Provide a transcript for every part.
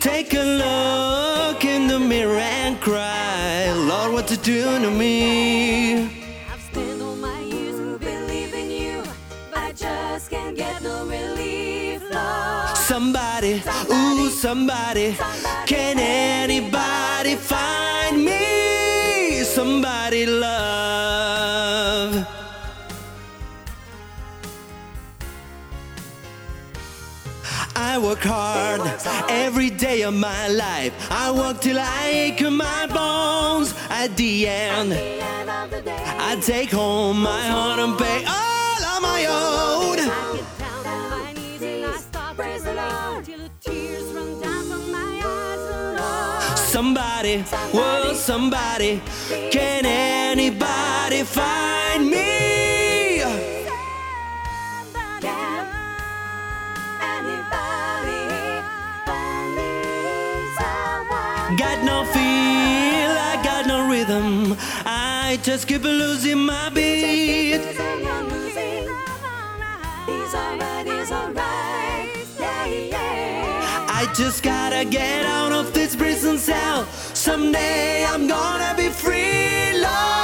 Take a look in the mirror and cry, Lord, what you do to me? I've spent all my years to believe in you, but I just can't get no relief, Lord. Somebody, ooh, somebody, can anybody find me? Somebody love. I work hard every day of my life. I work till I ache in my bones. At the end, I take home my heart and pay all on my own. I get down on my knees and I start praise the Lord till the tears run down from my eyes, Lord. Somebody, whoa, somebody, can anybody find me? Got no feel, I got no rhythm. I just keep losing my beat. I just gotta get out of this prison cell. Someday I'm gonna be free,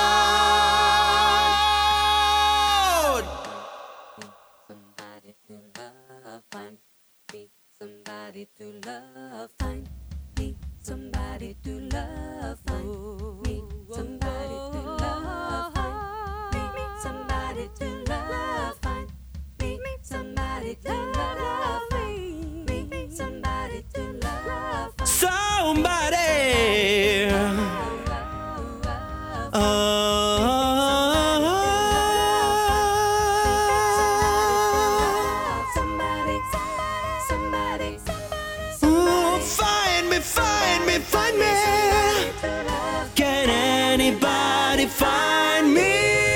Lord. Somebody to love, find me. Somebody to love, find me. Somebody to love, find me. Somebody to love, find me. Somebody to love, find me. Somebody to love, find me. Somebody to love, find Somebody. Find me. Can anybody find me?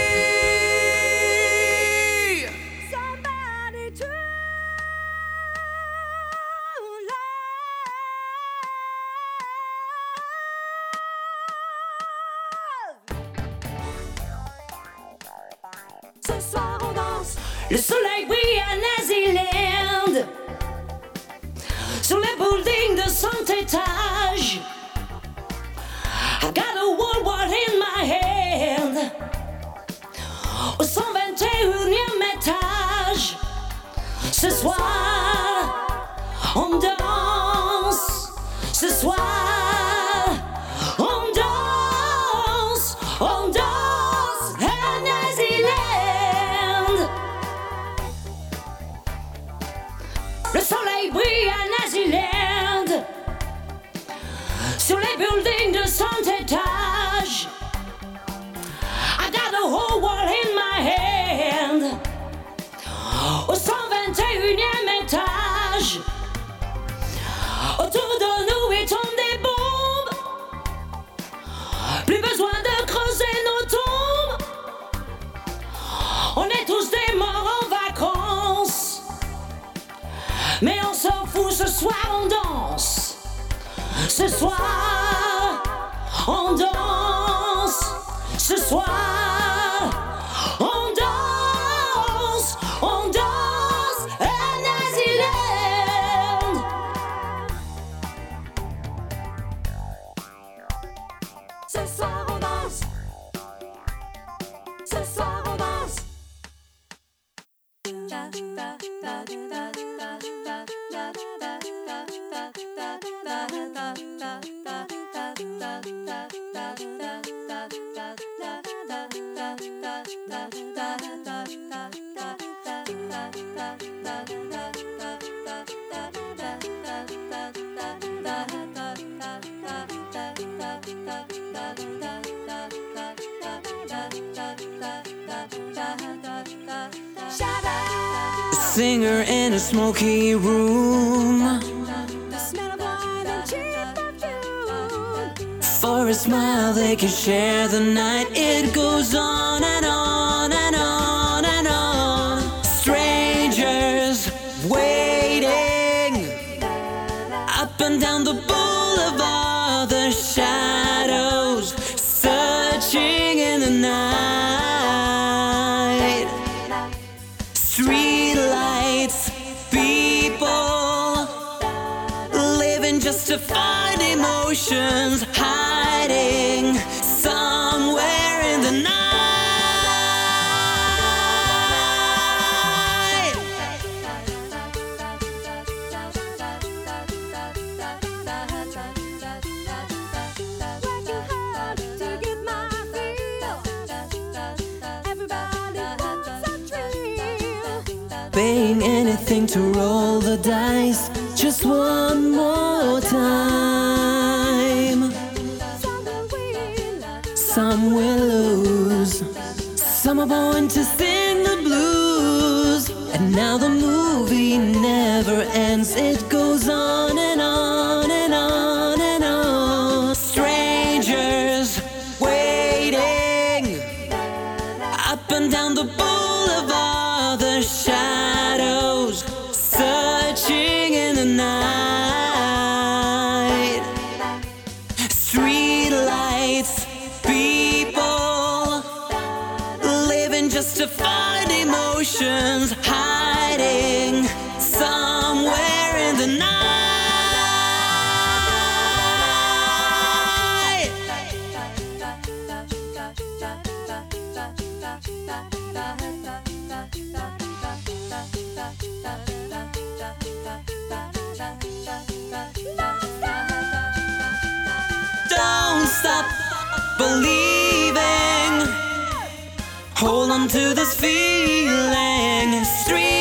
Somebody to love. Ce soir on danse. Le soleil brille à Naziland. Sur les buildings de 100 étages, I got a World War in my hand. Au 121e étage, ce soir, on danse. Ce soir, on danse. On danse à Naziland. Le soleil brille à Naziland. Sur les buildings de 100 étages, I got the whole world in my hand. Au 121e étage, autour de nous il tombe des bombes. Plus besoin de creuser nos tombes. On est tous des morts en vacances. Mais on s'en fout, ce soir on danse. Ce soir, on danse. Ce soir, on danse. On danse à Naziland. Ce soir on danse. Ce soir on danse. A singer in a smoky room. The smell of wine and cheap perfume. For a smile they can share the night. It goes on and on and on and on. Strangers waiting up and down the boulevard. The shadows searching in the night. Street lights, people living just to find emotions hiding somewhere in the night. Working hard to get my feel. Everybody wants a thrill. Paying anything to roll the dice just one more time. Some will win, Some will lose. Some are born to sing the blues. And now the movie never ends. It goes on and on and on and on. Strangers waiting up and down the boulevard. The shadows searching in the night. Street lights, people living just to find emotions hiding somewhere in the night. Don't stop believing. Hold on to this feeling. Street